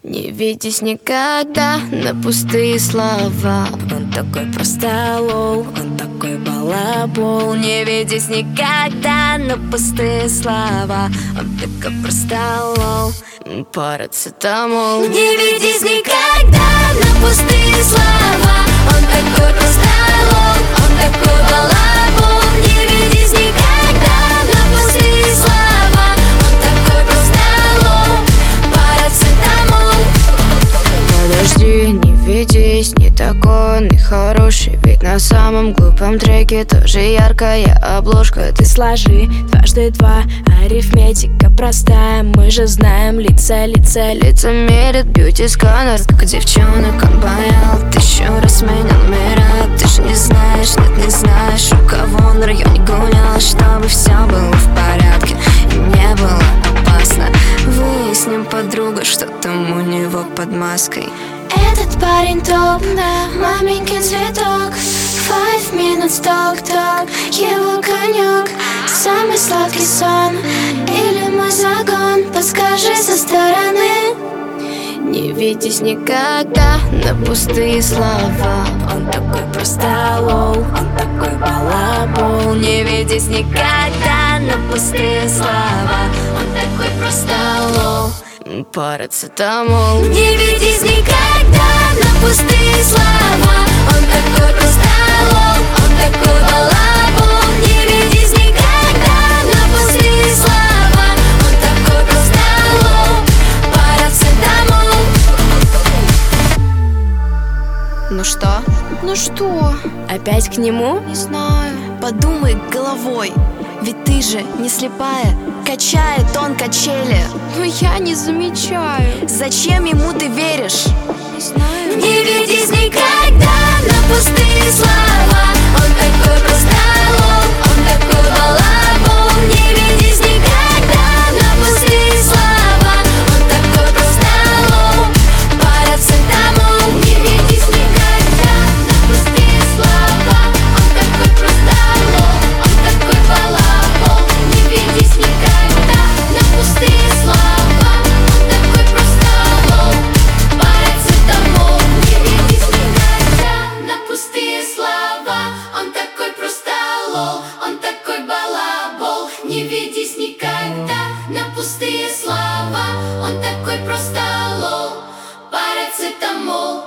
Не ведись никогда на пустые слова. Он такой простолол, он такой балабол. Не ведись никогда на пустые слова. Он такой простолол, парацетамол. Не ведись никогда на пустые слова. Он такой простолол, он такой балабол. Не ведись никогда на пустые слова. Он такой простолол, парацетамол. Подожди, не ведись, не такой он и хороший. Ведь на самом глупом треке тоже яркая обложка. Ты сложи дважды два, арифметика простая. Мы же знаем лица мерят бьюти-сканер. Сколько девчонок он боял, 1000 раз менял номера. Ты ж не знаешь, нет, не знаешь, у кого он в районе гулял. Чтобы все было в порядке и не было опасно. Выясним, подруга, что там у него под маской. Этот парень топ, да, маменькин цветок. 5 minutes talk, его конек. Самый сладкий сон или мой загон? Подскажи со стороны. Не ведись никогда на пустые слова. Он такой простолол, он такой балабол. Не ведись никогда на пустые слова. Он такой простолол, парацетамол. Не ведись никогда на пустые слова. Он такой простолол, он такой балабол. Не ведись никогда на пустые слова. Он такой простолол, парацетамол. Ну что? Ну что? Опять к нему? Не знаю. Подумай головой, ведь ты же не слепая. Качает он качели, Но я не замечаю. зачем ему ты веришь? Не знаю. Не ведись никогда на пустые слова. Он такой простолол, он такой балабол. Не ведись никогда на пустые слова. Он такой простолол, парацетамол. Не ведись никогда на пустые слова. Он такой простолол, он такой балабол. Не ведись никогда на пустые слова. Он такой простолол, парацетамол. Не ведись никогда на пустые слова. Он такой простолол, он такой балабол. Не ведись никогда на пустые слова. Он такой простолол, парацетамол.